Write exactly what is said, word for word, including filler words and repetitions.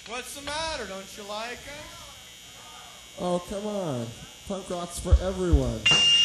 What's the matter? Don't you like us? Oh, come on. Punk rock's for everyone.